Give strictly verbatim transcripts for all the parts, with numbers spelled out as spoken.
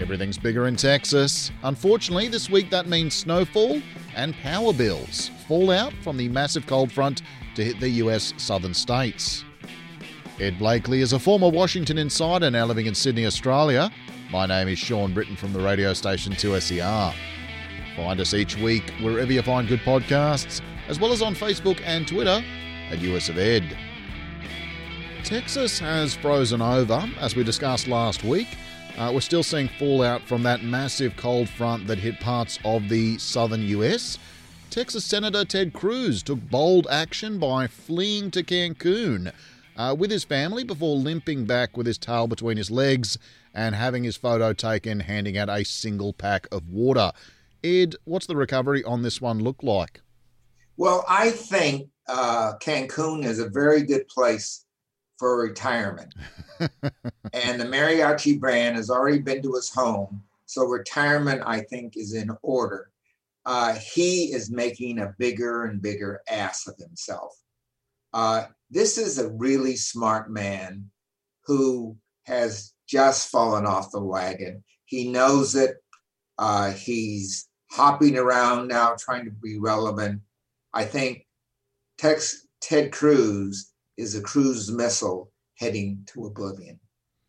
Everything's bigger in Texas. Unfortunately, this week that means snowfall and power bills. Fallout from the massive cold front to hit the U S southern states. Ed Blakely is a former Washington insider now living in Sydney, Australia. My name is Sean Britton from the radio station two S E R. Find us each week wherever you find good podcasts, as well as on Facebook and Twitter at U S of Ed. Texas has frozen over, as we discussed last week. Uh, we're still seeing fallout from that massive cold front that hit parts of the southern U S. Texas Senator Ted Cruz took bold action by fleeing to Cancun uh, with his family before limping back with his tail between his legs and having his photo taken handing out a single pack of water. Ed, what's the recovery on this one look like? Well, I think uh, Cancun is a very good place for retirement. And the mariachi brand has already been to his home. So retirement, I think, is in order. Uh, he is making a bigger and bigger ass of himself. Uh, this is a really smart man who has just fallen off the wagon. He knows it. Uh, he's hopping around now, trying to be relevant. I think Tex, Ted Cruz is a cruise missile heading to oblivion.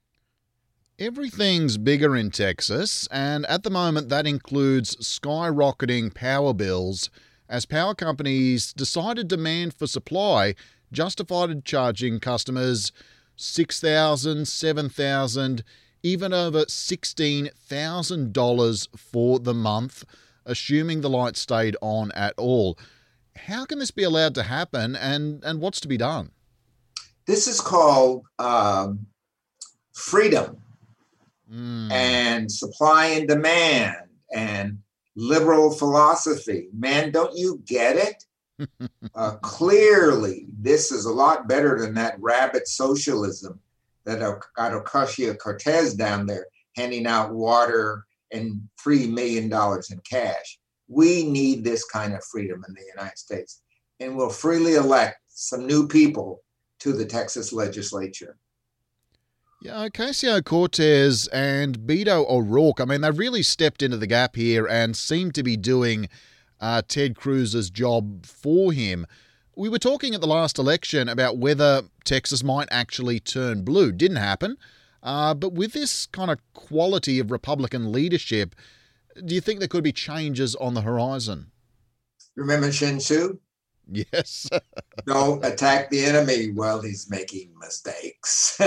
Everything's bigger in Texas, and at the moment that includes skyrocketing power bills as power companies decided demand for supply justified charging customers six thousand dollars, seven thousand dollars, even over sixteen thousand dollars for the month, assuming the lights stayed on at all. How can this be allowed to happen, and, and what's to be done? This is called um, freedom mm. and supply and demand and liberal philosophy. Man, don't you get it? uh, clearly, this is a lot better than that rabbit socialism that got Ocasio-Cortez down there handing out water and three million dollars in cash. We need this kind of freedom in the United States, and we'll freely elect some new people to the Texas legislature. Yeah, Ocasio-Cortez and Beto O'Rourke, I mean, they've really stepped into the gap here and seem to be doing uh, Ted Cruz's job for him. We were talking at the last election about whether Texas might actually turn blue. Didn't happen. Uh, but with this kind of quality of Republican leadership, do you think there could be changes on the horizon? Remember Shin Tzu? Yes. Don't attack the enemy while he's making mistakes.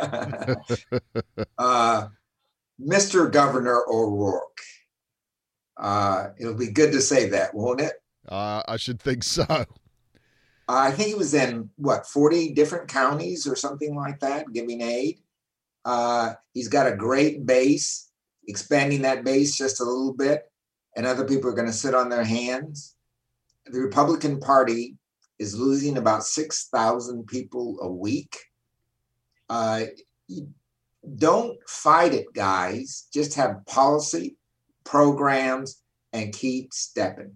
uh, Mister Governor O'Rourke. Uh, it'll be good to say that, won't it? Uh, I should think so. Uh, I think he was in, what, forty different counties or something like that, giving aid. Uh, he's got a great base, expanding that base just a little bit, and other people are going to sit on their hands. The Republican Party is losing about six thousand people a week. Uh, don't fight it, guys. Just have policy, programs, and keep stepping.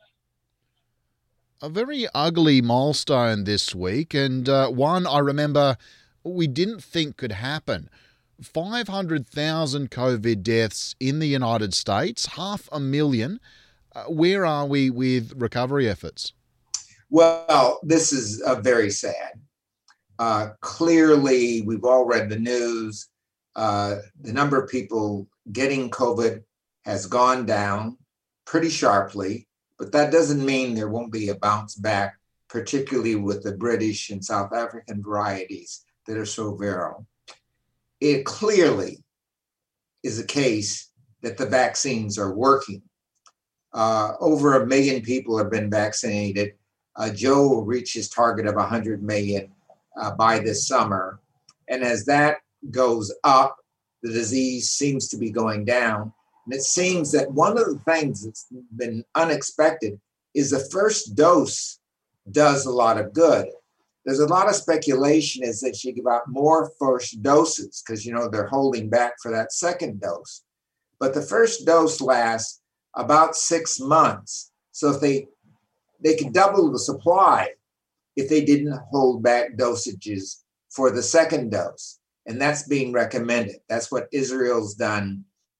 A very ugly milestone this week, and uh, one I remember we didn't think could happen. five hundred thousand COVID deaths in the United States, half a million. Uh, where are we with recovery efforts? Well, this is uh, very sad. Uh, clearly, we've all read the news. Uh, the number of people getting COVID has gone down pretty sharply, but that doesn't mean there won't be a bounce back, particularly with the British and South African varieties that are so viral. It clearly is a case that the vaccines are working. Uh, over a million people have been vaccinated. Uh, Joe will reach his target of one hundred million uh, by this summer. And as that goes up, the disease seems to be going down. And it seems that one of the things that's been unexpected is the first dose does a lot of good. There's a lot of speculation is that you give out more first doses because, you know, they're holding back for that second dose. But the first dose lasts about six months. So if they they could double the supply if they didn't hold back dosages for the second dose. And that's being recommended. That's what Israel's done.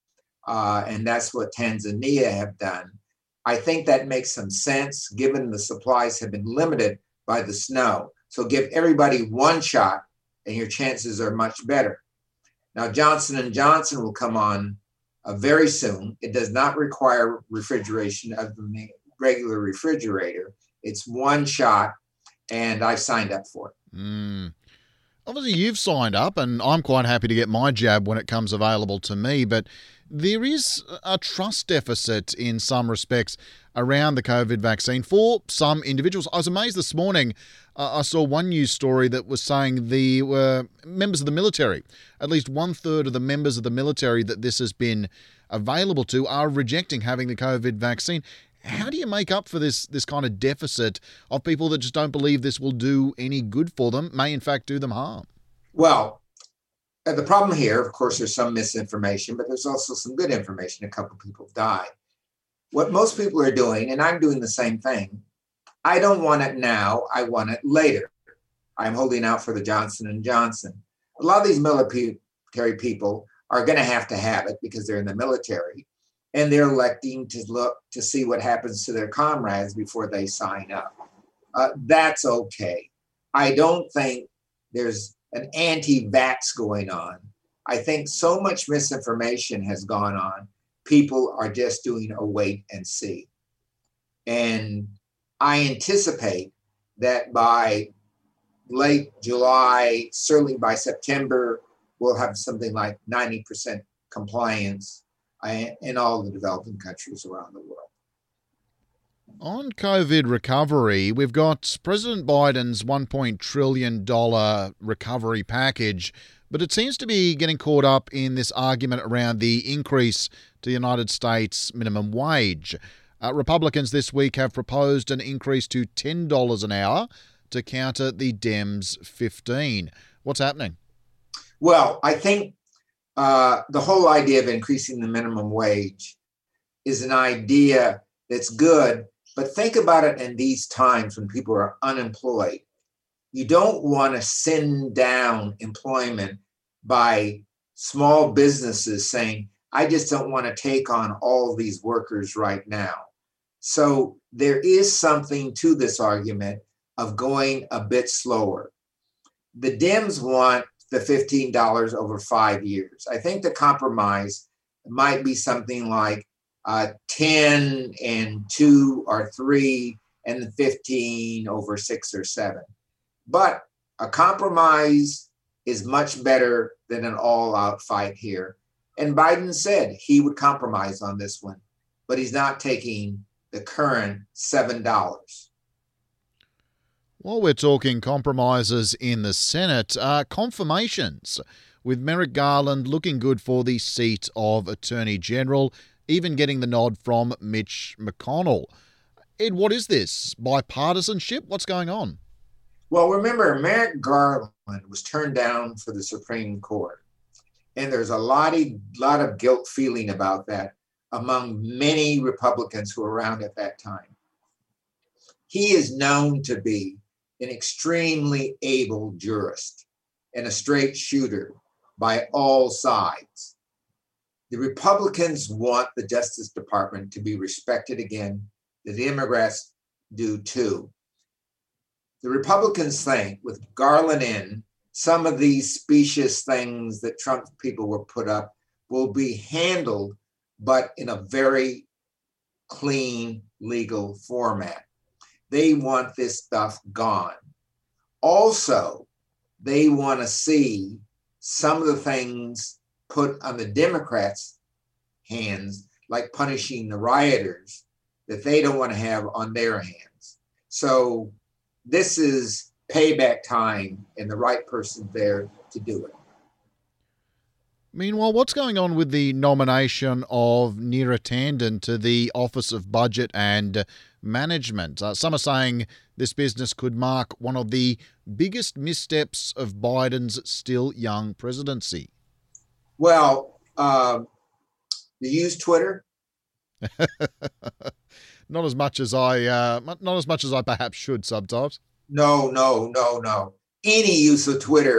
uh, and that's what Tanzania have done. I think that makes some sense given the supplies have been limited by the snow. So give everybody one shot and your chances are much better. Now, Johnson and Johnson will come on uh, very soon. It does not require refrigeration of the regular refrigerator. It's one shot, and I've signed up for it. Mm. Obviously, you've signed up, and I'm quite happy to get my jab when it comes available to me, but there is a trust deficit in some respects around the COVID vaccine for some individuals. I was amazed this morning. Uh, I saw one news story that was saying the uh, members of the military, at least one third of the members of the military that this has been available to, are rejecting having the COVID vaccine. How do you make up for this this kind of deficit of people that just don't believe this will do any good for them, may in fact do them harm? Well, uh, the problem here, of course, there's some misinformation, but there's also some good information. A couple of people have died. What most people are doing, and I'm doing the same thing, I don't want it now, I want it later. I'm holding out for the Johnson and Johnson. A lot of these military people are going to have to have it because they're in the military, and they're electing to look to see what happens to their comrades before they sign up. Uh, that's okay. I don't think there's an anti-vax going on. I think so much misinformation has gone on. People are just doing a wait and see. And I anticipate that by late July, certainly by September, we'll have something like ninety percent compliance in all the developing countries around the world. On COVID recovery, we've got President Biden's one point one trillion dollars recovery package, but it seems to be getting caught up in this argument around the increase to the United States minimum wage. Uh, Republicans this week have proposed an increase to ten dollars an hour to counter the Dems' fifteen dollars. What's happening? Well, I think uh, the whole idea of increasing the minimum wage is an idea that's good, but think about it in these times when people are unemployed. You don't want to send down employment by small businesses saying, I just don't want to take on all these workers right now. So there is something to this argument of going a bit slower. The Dems want the fifteen dollars over five years. I think the compromise might be something like uh, ten and two or three and the fifteen over six or seven. But a compromise is much better than an all-out fight here. And Biden said he would compromise on this one, but he's not taking the current seven dollars. While we're talking compromises in the Senate, uh, confirmations, with Merrick Garland looking good for the seat of Attorney General, even getting the nod from Mitch McConnell. Ed, what is this? Bipartisanship? What's going on? Well, remember, Merrick Garland was turned down for the Supreme Court. And there's a lot of, lot of guilt feeling about that among many Republicans who were around at that time. He is known to be an extremely able jurist and a straight shooter by all sides. The Republicans want the Justice Department to be respected again. The Democrats do too. The Republicans think with Garland in, some of these specious things that Trump people will put up will be handled, but in a very clean legal format. They want this stuff gone. Also, they want to see some of the things put on the Democrats' hands, like punishing the rioters, that they don't want to have on their hands. So this is payback time and the right person there to do it. Meanwhile, what's going on with the nomination of Neera Tanden to the Office of Budget and Management? Uh, some are saying this business could mark one of the biggest missteps of Biden's still young presidency. Well, uh, you use Twitter? Not as much as I, uh, not as much as I perhaps should sometimes. No, no, no, no. Any use of Twitter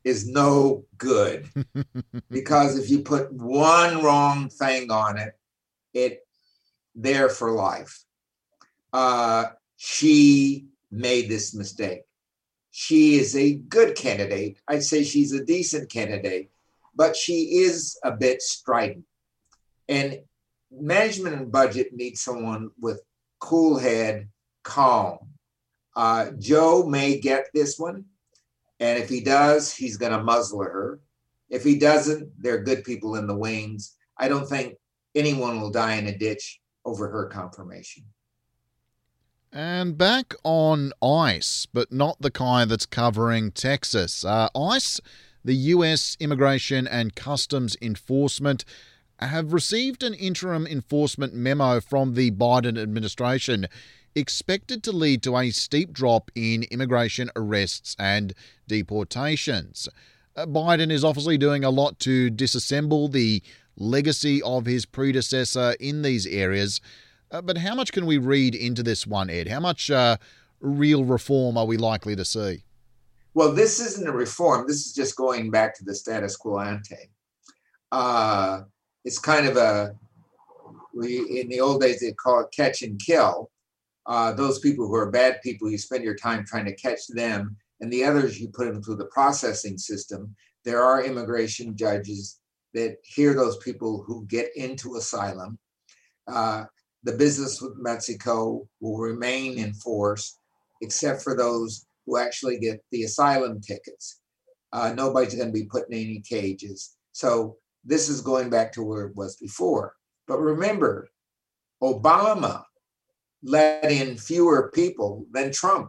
is no good because if you put one wrong thing on it, it there for life. Uh, she made this mistake. She is a good candidate. I'd say she's a decent candidate, but she is a bit strident. And management and budget needs someone with cool head, calm. Uh, Joe may get this one. And if he does, he's going to muzzle her. If he doesn't, there are good people in the wings. I don't think anyone will die in a ditch over her confirmation. And back on ICE, but not the kind that's covering Texas. Uh, ICE, the U S Immigration and Customs Enforcement, have received an interim enforcement memo from the Biden administration expected to lead to a steep drop in immigration arrests and deportations. Uh, Biden is obviously doing a lot to disassemble the legacy of his predecessor in these areas. Uh, but how much can we read into this one, Ed? How much uh, real reform are we likely to see? Well, this isn't a reform. This is just going back to the status quo ante. Uh, it's kind of a, we in the old days, they call it catch and kill. Uh, those people who are bad people, you spend your time trying to catch them, and the others, you put them through the processing system. There are immigration judges that hear those people who get into asylum. Uh, the business with Mexico will remain in force, except for those who actually get the asylum tickets. Uh, nobody's going to be put in any cages. So this is going back to where it was before. But remember, Obama let in fewer people than Trump.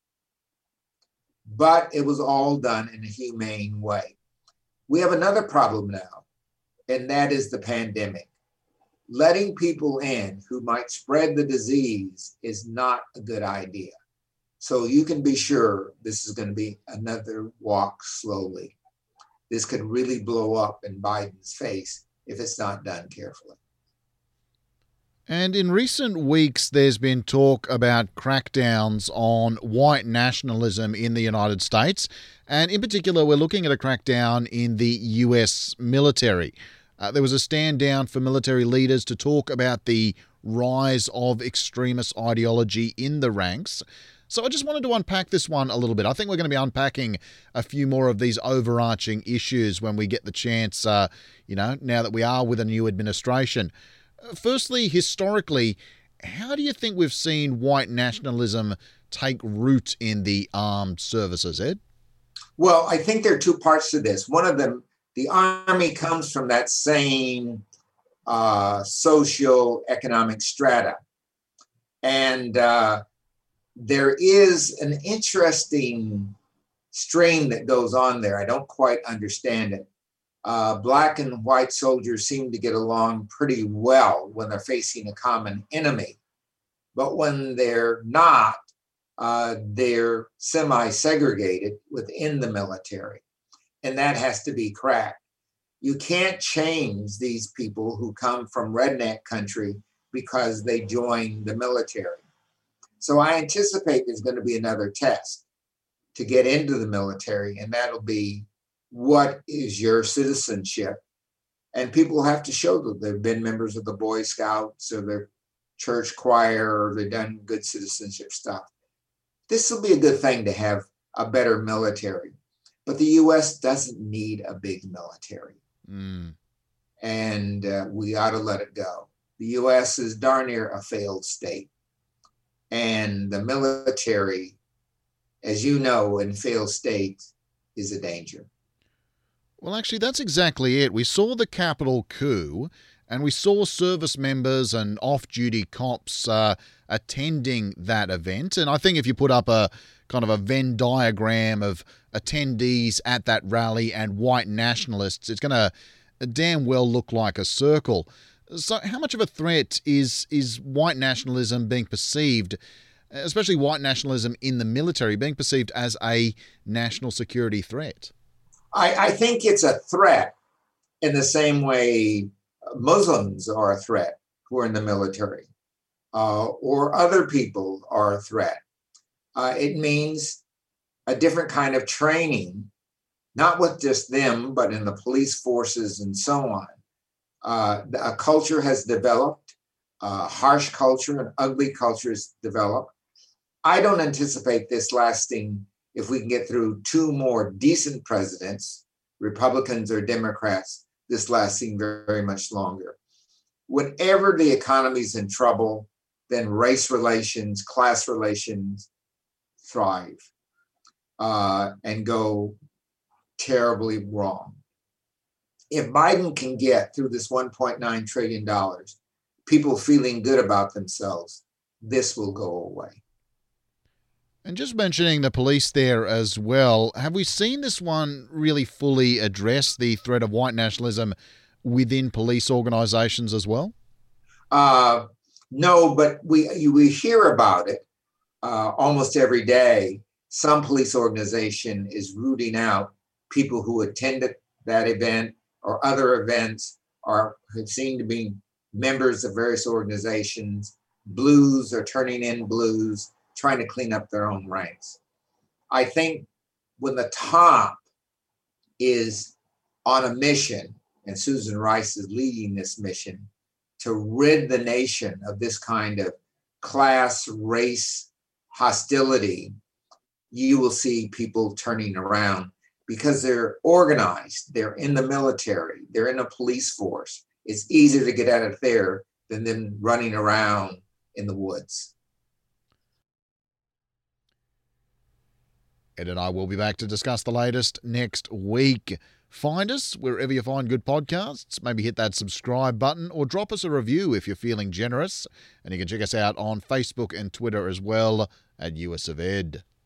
But it was all done in a humane way. We have another problem now, and that is the pandemic. Letting people in who might spread the disease is not a good idea. So you can be sure this is going to be another walk slowly. This could really blow up in Biden's face if it's not done carefully. And in recent weeks, there's been talk about crackdowns on white nationalism in the United States. And in particular, we're looking at a crackdown in the U S military. Uh, there was a stand down for military leaders to talk about the rise of extremist ideology in the ranks. So I just wanted to unpack this one a little bit. I think we're going to be unpacking a few more of these overarching issues when we get the chance, uh, you know, now that we are with a new administration. Firstly, historically, how do you think we've seen white nationalism take root in the armed services, Ed? Well, I think there are two parts to this. One of them, the Army comes from that same uh, socio-economic strata. And uh, there is an interesting string that goes on there. I don't quite understand it. Uh, black and white soldiers seem to get along pretty well when they're facing a common enemy. But when they're not, uh, they're semi-segregated within the military. And that has to be cracked. You can't change these people who come from redneck country because they join the military. So I anticipate there's going to be another test to get into the military, and that'll be, what is your citizenship? And people have to show that they've been members of the Boy Scouts or the church choir, or they've done good citizenship stuff. This will be a good thing to have a better military. But the U S doesn't need a big military. Mm. And uh, we ought to let it go. The U S is darn near a failed state. And the military, as you know, in failed states, is a danger. Well, actually, that's exactly it. We saw the Capitol coup, and we saw service members and off-duty cops uh, attending that event. And I think if you put up a kind of a Venn diagram of attendees at that rally and white nationalists, it's going to damn well look like a circle. So how much of a threat is is white nationalism being perceived, especially white nationalism in the military, being perceived as a national security threat? I, I think it's a threat in the same way Muslims are a threat who are in the military, uh, or other people are a threat. Uh, it means a different kind of training not with just them, but in the police forces and so on. Uh, a culture has developed, a harsh culture, an ugly culture has developed. I don't anticipate this lasting, if we can get through two more decent presidents, Republicans or Democrats, this lasting very, very much longer. Whenever the economy's in trouble, then race relations, class relations thrive uh, and go terribly wrong. If Biden can get through this one point nine trillion dollars, people feeling good about themselves, this will go away. And just mentioning the police there as well, have we seen this one really fully address the threat of white nationalism within police organisations as well? Uh, no, but we we hear about it uh, almost every day. Some police organization is rooting out people who attended that event or other events or who seem to be members of various organizations. Blues are turning in blues, trying to clean up their own ranks. I think when the top is on a mission, and Susan Rice is leading this mission, to rid the nation of this kind of class, race hostility, you will see people turning around because they're organized, they're in the military, they're in a police force. It's easier to get at it there than them running around in the woods. Ed and I will be back to discuss the latest next week. Find us wherever you find good podcasts. Maybe hit that subscribe button or drop us a review if you're feeling generous. And you can check us out on Facebook and Twitter as well at U S of Ed.